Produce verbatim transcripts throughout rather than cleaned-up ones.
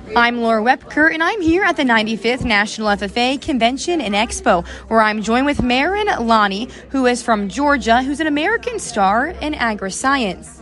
I'm Laura Wepker, and I'm here at the ninety-fifth National F F A Convention and Expo, where I'm joined with Marin Lani, who is from Georgia, who's an American star in agri-science.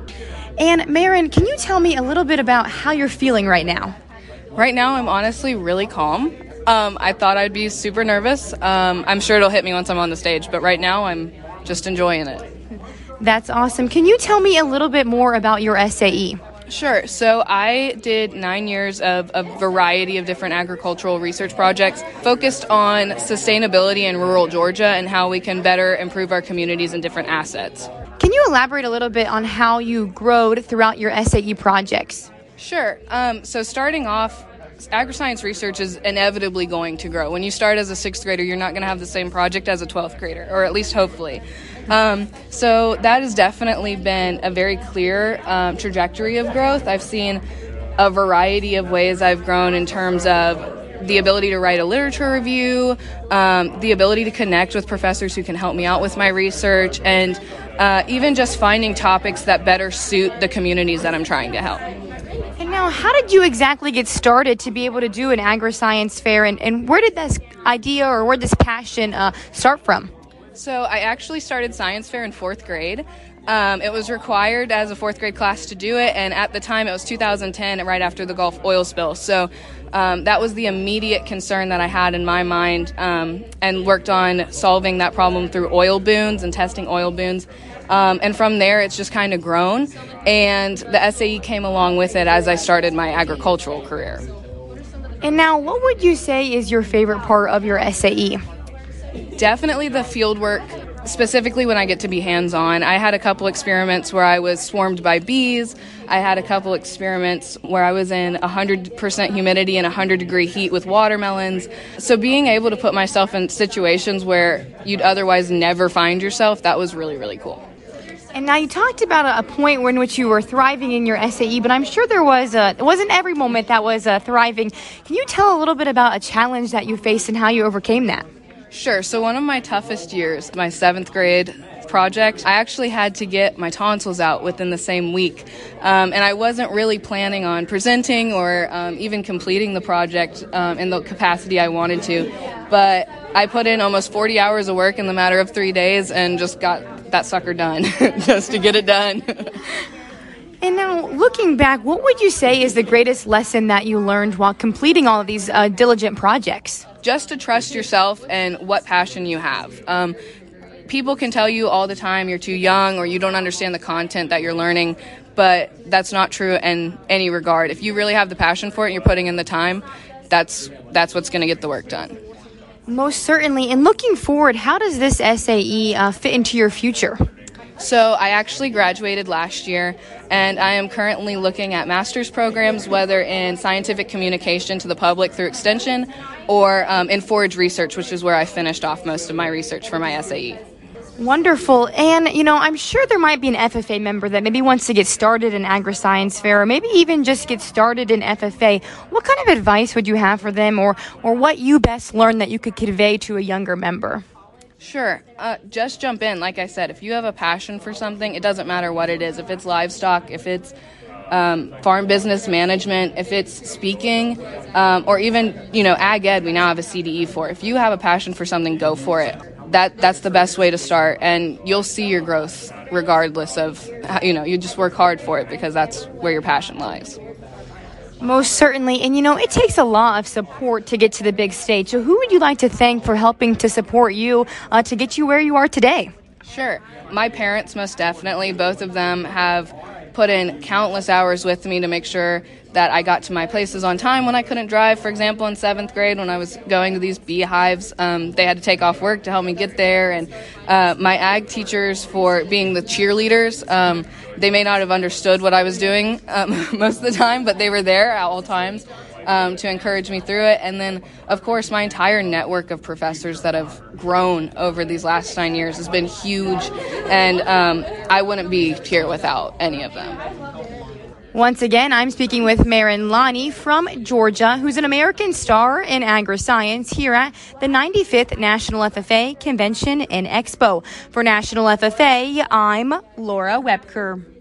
And Marin, can you tell me a little bit about how you're feeling right now? Right now, I'm honestly really calm. Um, I thought I'd be super nervous. Um, I'm sure it'll hit me once I'm on the stage, but right now I'm just enjoying it. That's awesome. Can you tell me a little bit more about your S A E? Sure. So I did nine years of a variety of different agricultural research projects focused on sustainability in rural Georgia and how we can better improve our communities and different assets. Can you elaborate a little bit on how you growed throughout your S A E projects? Sure. Um, so starting off, agri-science research is inevitably going to grow. When you start as a sixth grader, you're not going to have the same project as a twelfth grader, or at least hopefully. Um, so that has definitely been a very clear um, trajectory of growth. I've seen a variety of ways I've grown in terms of the ability to write a literature review, um, the ability to connect with professors who can help me out with my research, and uh, even just finding topics that better suit the communities that I'm trying to help. And now, how did you exactly get started to be able to do an agri-science fair, and, and where did this idea or where did this passion uh, start from? So I actually started science fair in fourth grade. Um, it was required as a fourth grade class to do it, and at the time it was two thousand ten, right after the Gulf oil spill. So um, that was the immediate concern that I had in my mind, um, and worked on solving that problem through oil boons and testing oil boons. Um, and from there, it's just kind of grown, and the S A E came along with it as I started my agricultural career. And now, what would you say is your favorite part of your S A E? Definitely the field work, specifically when I get to be hands-on. I had a couple experiments where I was swarmed by bees. I had a couple experiments where I was in one hundred percent humidity and one hundred degree heat with watermelons. So being able to put myself in situations where you'd otherwise never find yourself, that was really, really cool. And now you talked about a, a point in which you were thriving in your S A E, but I'm sure there was a, it wasn't every moment that was uh, thriving. Can you tell a little bit about a challenge that you faced and how you overcame that? Sure. So one of my toughest years, my seventh grade project, I actually had to get my tonsils out within the same week. Um, and I wasn't really planning on presenting or um, even completing the project um, in the capacity I wanted to. But I put in almost forty hours of work in the matter of three days and just got that sucker done just to get it done. And now, looking back, what would you say is the greatest lesson that you learned while completing all of these uh, diligent projects? Just to trust yourself and what passion you have. Um, people can tell you all the time you're too young or you don't understand the content that you're learning, but that's not true in any regard. If you really have the passion for it and you're putting in the time, that's that's what's going to get the work done. Most certainly. And looking forward, how does this S A E uh, fit into your future? So I actually graduated last year, and I am currently looking at master's programs, whether in scientific communication to the public through extension or um, in forage research, which is where I finished off most of my research for my S A E. Wonderful. And, you know, I'm sure there might be an F F A member that maybe wants to get started in agri-science fair or maybe even just get started in F F A. What kind of advice would you have for them, or, or what you best learned that you could convey to a younger member? Sure. Uh, just jump in. Like I said, if you have a passion for something, it doesn't matter what it is. If it's livestock, if it's um, farm business management, if it's speaking, um, or even, you know, ag ed, we now have a C D E for. If you have a passion for something, go for it. That That's the best way to start, and you'll see your growth regardless of, you know, you just work hard for it because that's where your passion lies. Most certainly. And, you know, it takes a lot of support to get to the big stage. So who would you like to thank for helping to support you uh, to get you where you are today? Sure. My parents, most definitely. Both of them have put in countless hours with me to make sure that I got to my places on time when I couldn't drive. For example, in seventh grade, when I was going to these beehives, um, they had to take off work to help me get there. And uh, my ag teachers for being the cheerleaders, um, they may not have understood what I was doing um, most of the time, but they were there at all times um, to encourage me through it. And then, of course, my entire network of professors that have grown over these last nine years has been huge, and um, I wouldn't be here without any of them. Once again, I'm speaking with Marin Lani from Georgia, who's an American star in agri-science here at the ninety-fifth National F F A Convention and Expo. For National F F A, I'm Laura Wepker.